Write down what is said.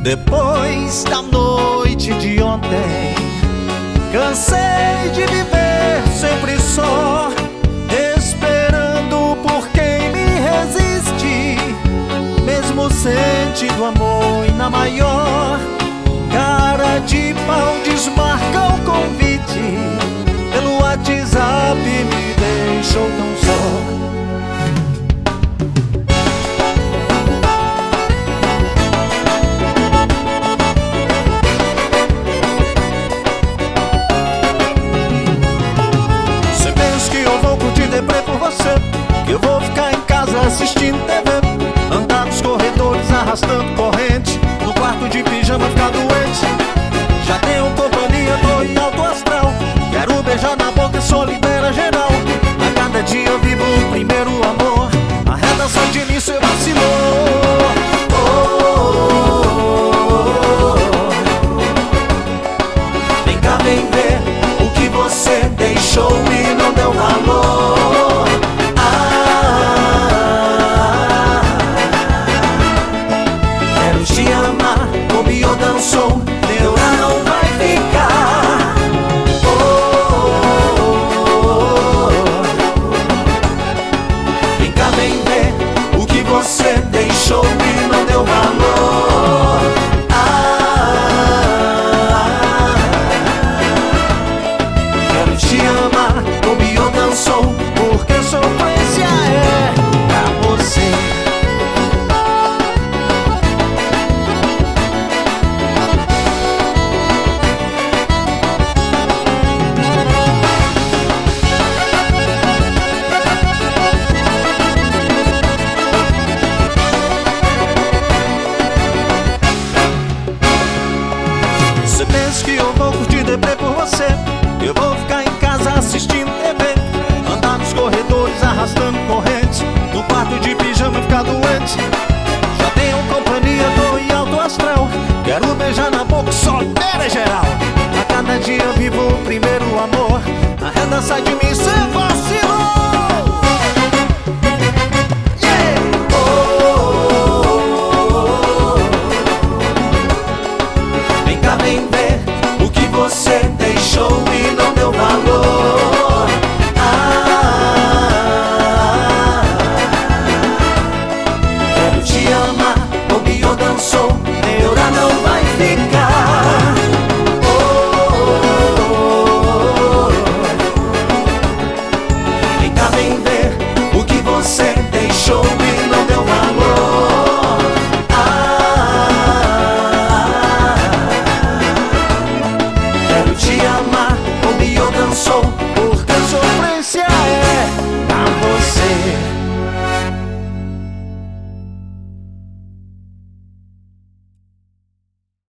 Depois da noite de ontem, cansei de viver sempre só, esperando por quem me resiste, mesmo sentindo amor e na maior cara de pau desmarca o convite. Pelo WhatsApp me deixou tão só. Que eu vou ficar em casa assistindo TV, andar nos corredores arrastando corrente, no quarto de pijama ficar doente. Já tenho companhia, tô em alto astral, quero beijar na boca, só libera geral. A cada dia eu vivo o primeiro amor, a redação de mim cê vacilou. Vem cá, vem ver o que você deixou e não deu valor. Dançou, neura não vai ficar. Vem cá, vem ver o que você deixou e não deu valor. Quero te amar, bobeou, dançou, porque sofrência é pra você. Que eu vou curtir deprê por você, eu vou ficar em casa assistindo TV, andar nos corredores arrastando corrente, no quarto de pijama ficar doente. Já tenho companhia, tô em alto astral, quero beijar na boca, só libera geral. A cada dia vivo o primeiro amor, a renda sai de mim,